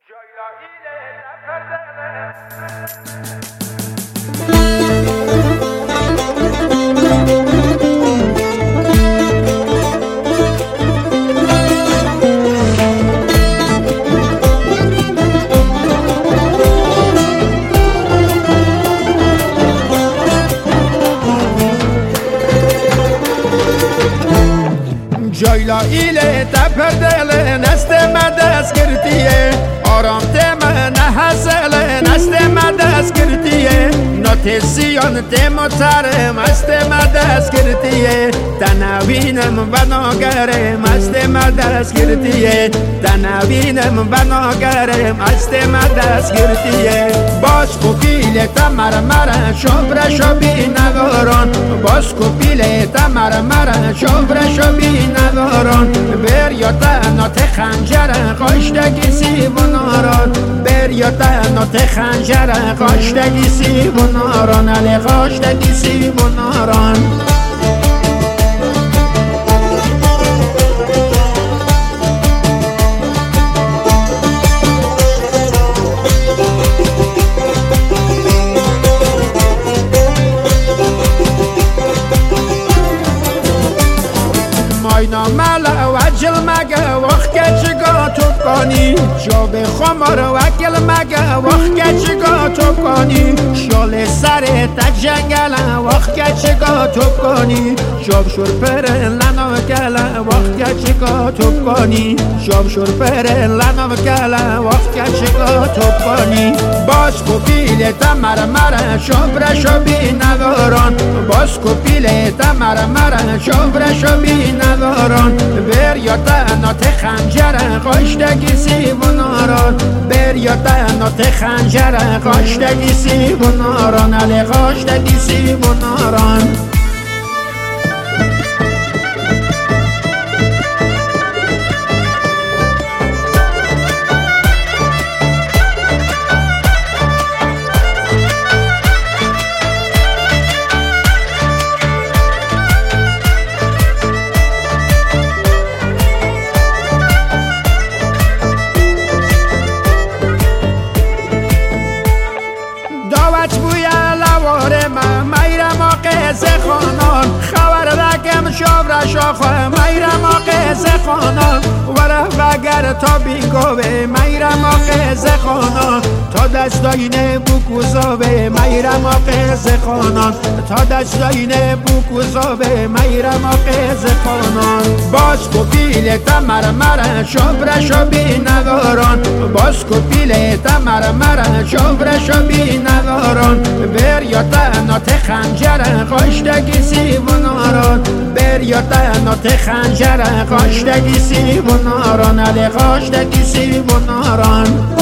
جایلا ایله تپر دل نست مدست کردیه آرام تم نه حسل نست مدست کردیه نوت سیان تم تر مست مدست کردیه تنوینم و ناگره مست مدست کردیه تنوینم و ناگره مست مدست کردیه باز کوپیل تمر مر شبر شبی نگاران باز کوپیل تمر مر شبر شبی نگاران بر یا تنات خنجر قاشتگی سیبوناران بر یا تنات خنجر قاشتگی سیبوناران علی قاشتگی سیبوناران اینا ملا وجل مگه وقت چگاه تو کنی شاب خمار وکل مگه وقت چگاه تو کنی شال سر تا جنگل وقت چگاه تو کنی شاب شور پر لنا کل وقت چگاه تو کنی شاب شور پر لنا کل وقت چگاه تو کنی باز کوپیل تمر مر شبر شبی نگاران باز کوپیل تمر مر شبر شبی نگاران بر یا تنات خنجر قاشتگی سیبوناران بر یا تنات خنجر قاشتگی سیبوناران علی قاشتگی سیبوناران خانان خبر رکم شاور شاخه میرم آقز خانان وره وگر تا بینگوه میرم آقز خانان تا دستاین بوکوزاوه میرم آقز خانان تا دستاین بوکوزاوه میرم آقز خانان باز کوپیل تمر مر شبر شبی نگاران باز کوپیل تمر مر شبر شبی نگاران بر یا تنات خنجر قاشتگی سیبوناران بر یا تنات خنجر قاشتگی سیبوناران علی قاشتگی سیبوناران